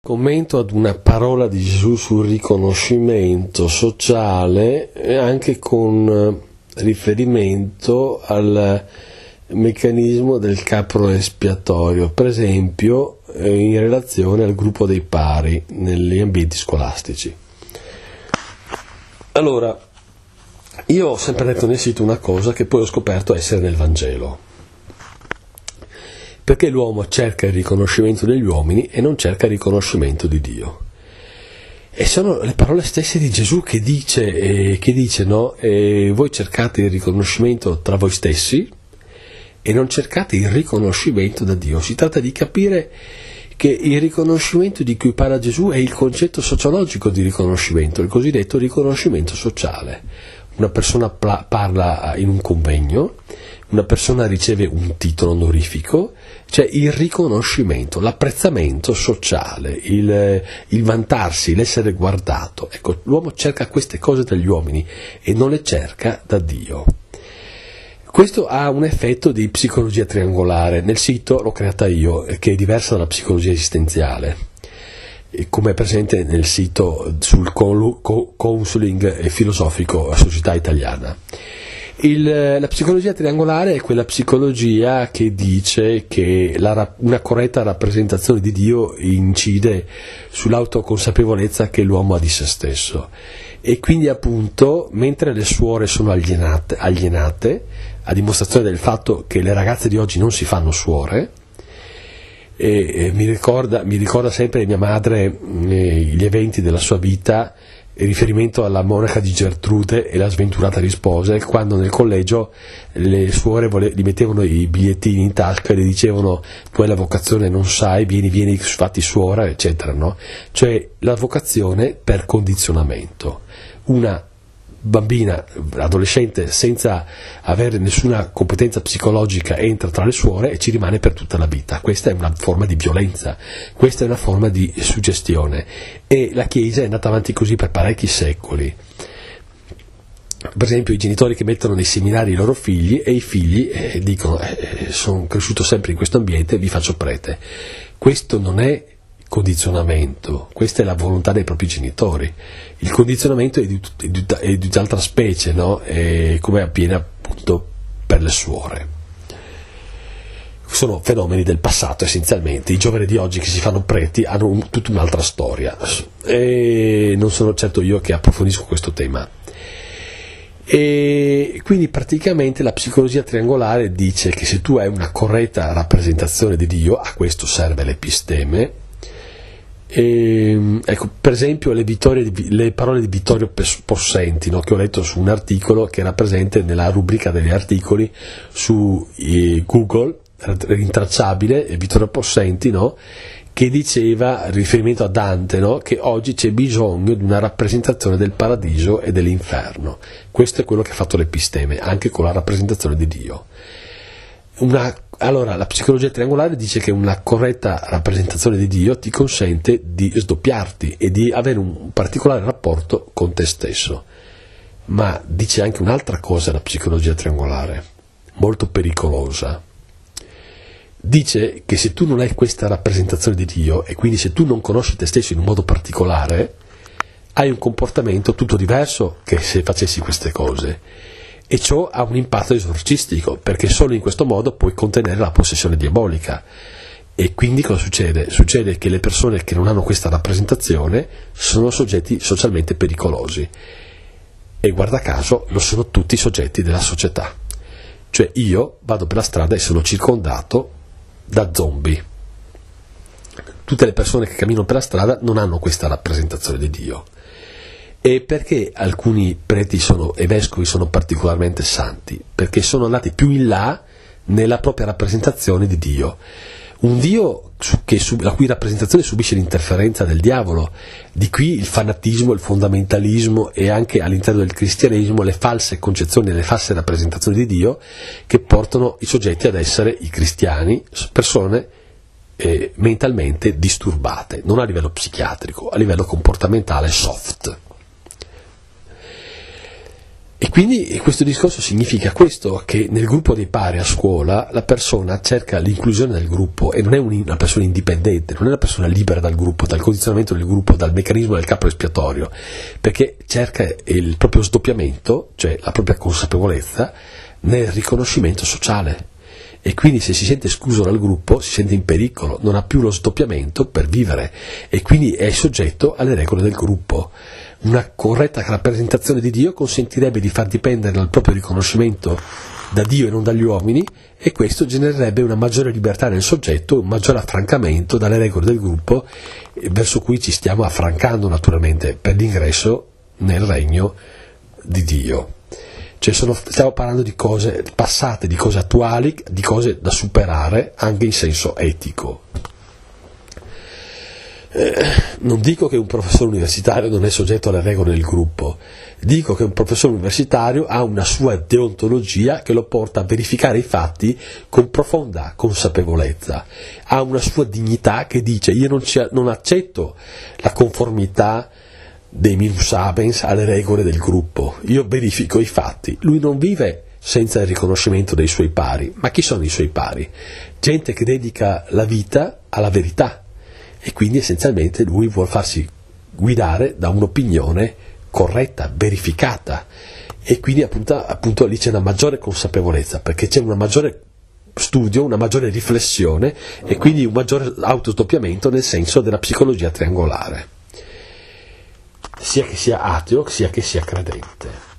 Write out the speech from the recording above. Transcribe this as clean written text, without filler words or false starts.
Commento ad una parola di Gesù sul riconoscimento sociale, anche con riferimento al meccanismo del capro espiatorio, per esempio in relazione al gruppo dei pari negli ambienti scolastici. Allora, io ho sempre detto nel sito una cosa che poi ho scoperto essere nel Vangelo. Perché l'uomo cerca il riconoscimento degli uomini e non cerca il riconoscimento di Dio. E sono le parole stesse di Gesù che dice no? Voi cercate il riconoscimento tra voi stessi e non cercate il riconoscimento da Dio. Si tratta di capire che il riconoscimento di cui parla Gesù è il concetto sociologico di riconoscimento, il cosiddetto riconoscimento sociale. Una persona parla in un convegno, una persona riceve un titolo onorifico, c'è il riconoscimento, l'apprezzamento sociale, il vantarsi, l'essere guardato. Ecco, l'uomo cerca queste cose dagli uomini e non le cerca da Dio. Questo ha un effetto di psicologia triangolare. Nel sito l'ho creata io, che è diversa dalla psicologia esistenziale, come è presente nel sito sul counseling filosofico a Società Italiana. La psicologia triangolare è quella psicologia che dice che una corretta rappresentazione di Dio incide sull'autoconsapevolezza che l'uomo ha di se stesso, e quindi appunto mentre le suore sono alienate, a dimostrazione del fatto che le ragazze di oggi non si fanno suore, e mi ricorda sempre mia madre gli eventi della sua vita in riferimento alla monaca di Gertrude e la sventurata rispose, quando nel collegio le suore gli mettevano i bigliettini in tasca e le dicevano: tu hai la vocazione, non sai, vieni, fatti suora, eccetera, no? Cioè la vocazione per condizionamento. Una bambina, adolescente, senza avere nessuna competenza psicologica, entra tra le suore e ci rimane per tutta la vita. Questa è una forma di violenza, questa è una forma di suggestione, e la Chiesa è andata avanti così per parecchi secoli. Per esempio i genitori che mettono nei seminari i loro figli, e i figli dicono: sono cresciuto sempre in questo ambiente, vi faccio prete. Questo non è condizionamento, questa è la volontà dei propri genitori. Il condizionamento è di tutt'altra specie, no? Come avviene appunto per le suore. Sono fenomeni del passato essenzialmente. I giovani di oggi che si fanno preti hanno tutta un'altra storia, e non sono certo io che approfondisco questo tema. E quindi praticamente la psicologia triangolare dice che se tu hai una corretta rappresentazione di Dio, a questo serve l'episteme. Ecco, per esempio le parole di Vittorio Possenti, no, che ho letto su un articolo che era presente nella rubrica degli articoli su Google, rintracciabile, Vittorio Possenti, no, che diceva, in riferimento a Dante, no, che oggi c'è bisogno di una rappresentazione del paradiso e dell'inferno. Questo è quello che ha fatto l'episteme, anche con la rappresentazione di Dio. Allora, la psicologia triangolare dice che una corretta rappresentazione di Dio ti consente di sdoppiarti e di avere un particolare rapporto con te stesso. Ma dice anche un'altra cosa la psicologia triangolare, molto pericolosa. Dice che se tu non hai questa rappresentazione di Dio, e quindi se tu non conosci te stesso in un modo particolare, hai un comportamento tutto diverso che se facessi queste cose. E ciò ha un impatto esorcistico, perché solo in questo modo puoi contenere la possessione diabolica. E quindi cosa succede? Succede che le persone che non hanno questa rappresentazione sono soggetti socialmente pericolosi, e guarda caso lo sono tutti i soggetti della società. Cioè io vado per la strada e sono circondato da zombie. Tutte le persone che camminano per la strada non hanno questa rappresentazione di Dio. E perché alcuni preti e vescovi sono particolarmente santi? Perché sono andati più in là nella propria rappresentazione di Dio. Un Dio la cui rappresentazione subisce l'interferenza del diavolo. Di qui il fanatismo, il fondamentalismo, e anche all'interno del cristianesimo le false concezioni e le false rappresentazioni di Dio che portano i soggetti ad essere i cristiani, persone mentalmente disturbate, non a livello psichiatrico, a livello comportamentale soft. E quindi questo discorso significa questo, che nel gruppo dei pari a scuola la persona cerca l'inclusione del gruppo e non è una persona indipendente, non è una persona libera dal gruppo, dal condizionamento del gruppo, dal meccanismo del capo espiatorio, perché cerca il proprio sdoppiamento, cioè la propria consapevolezza, nel riconoscimento sociale. E quindi se si sente escluso dal gruppo si sente in pericolo, non ha più lo sdoppiamento per vivere e quindi è soggetto alle regole del gruppo. Una corretta rappresentazione di Dio consentirebbe di far dipendere dal proprio riconoscimento da Dio e non dagli uomini, e questo genererebbe una maggiore libertà nel soggetto, un maggiore affrancamento dalle regole del gruppo, verso cui ci stiamo affrancando naturalmente per l'ingresso nel regno di Dio. Cioè stiamo parlando di cose passate, di cose attuali, di cose da superare anche in senso etico. Non dico che un professore universitario non è soggetto alle regole del gruppo, dico che un professore universitario ha una sua deontologia che lo porta a verificare i fatti con profonda consapevolezza, ha una sua dignità che dice: io non accetto la conformità dei minus abens alle regole del gruppo, io verifico i fatti. Lui non vive senza il riconoscimento dei suoi pari. Ma chi sono i suoi pari? Gente che dedica la vita alla verità, e quindi essenzialmente lui vuole farsi guidare da un'opinione corretta, verificata, e quindi appunto lì c'è una maggiore consapevolezza, perché c'è una maggiore studio, una maggiore riflessione e quindi un maggiore autosdoppiamento nel senso della psicologia triangolare, sia che sia ateo sia che sia credente.